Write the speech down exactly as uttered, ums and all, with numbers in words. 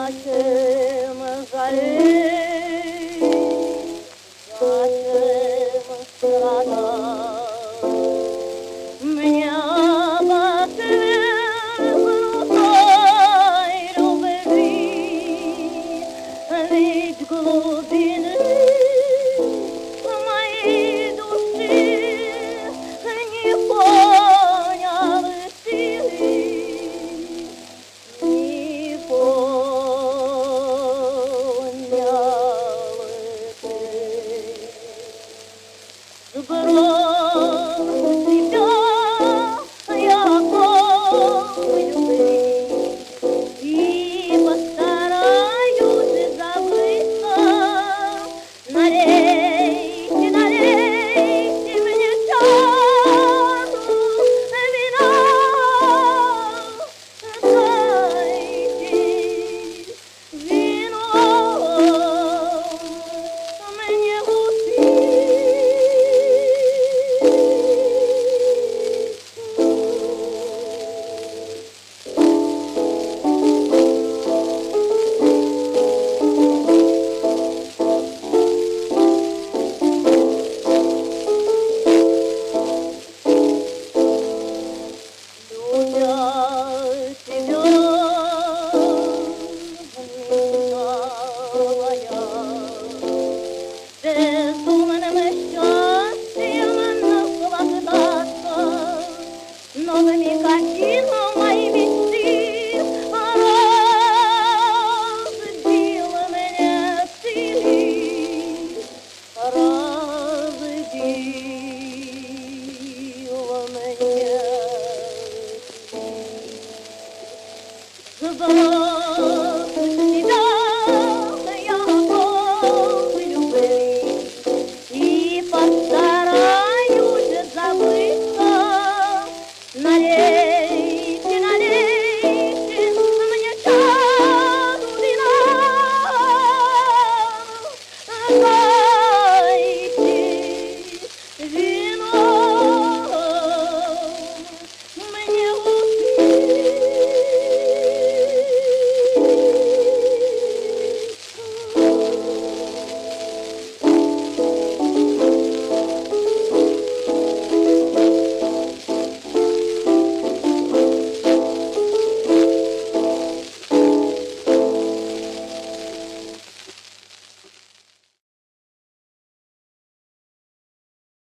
Зачем жалеть, зачем страдать? Меня потерянной любви, ведь глубины моей души не понял ты, не понял ты. Сброшу тебя я помню и постараюсь забыться. Налейте, налейте мне чару вина, дайте вино мне безумным счастьем наслаждаться новыми картинами моей мечты. Разбил меня ты, разбил меня ты.